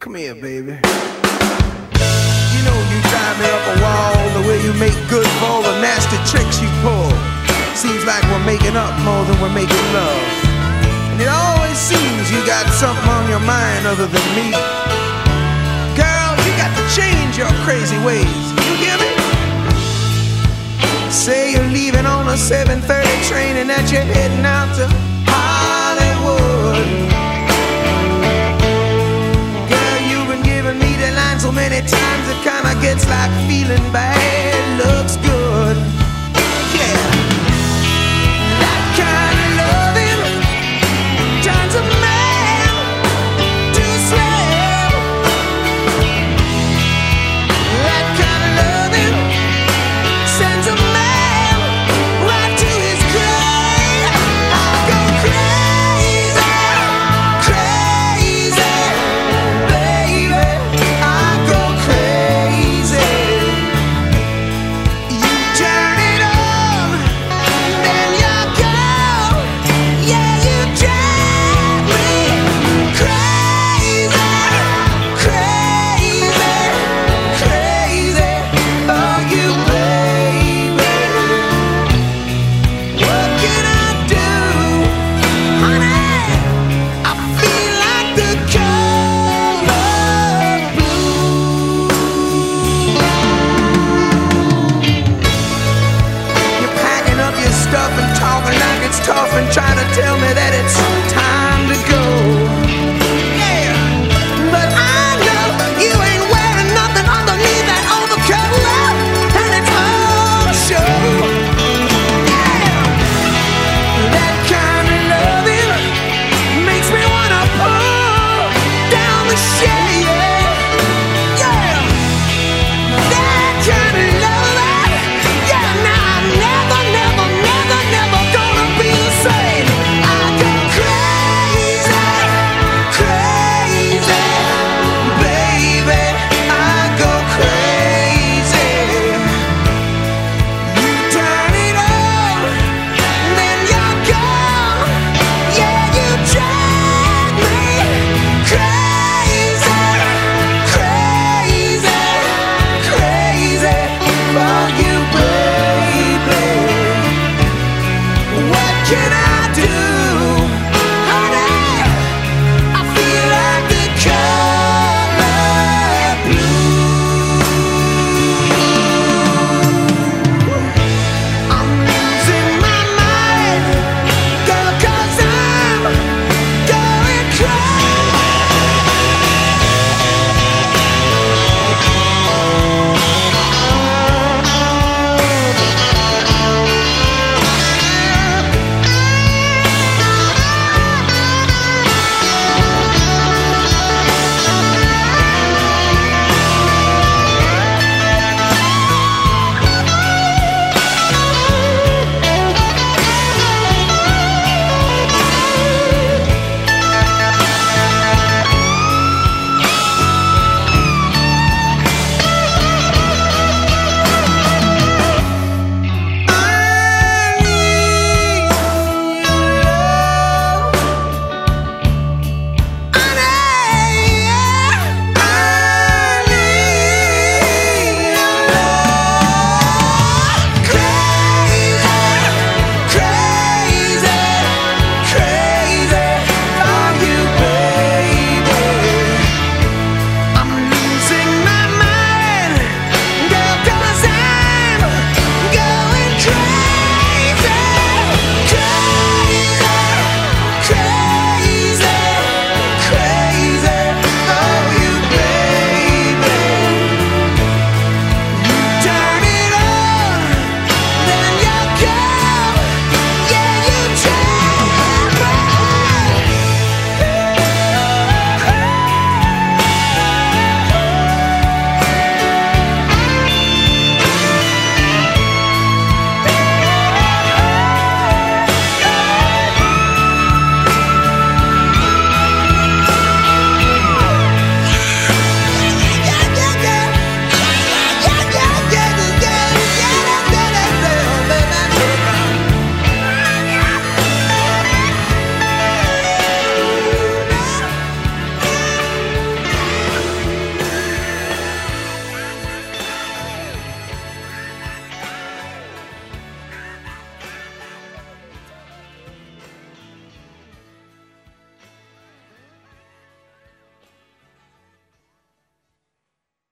Come here, baby. You know you drive me up a wall, the way you make good for all the nasty tricks you pull. Seems like we're making up more than we're making love. And it always seems you got something on your mind other than me. Girl, you got to change your crazy ways. You hear me? Say you're leaving on a 7:30 train and that you're heading out to Hollywood. Girl, you've been giving me the line so many times it kinda gets like feeling bad.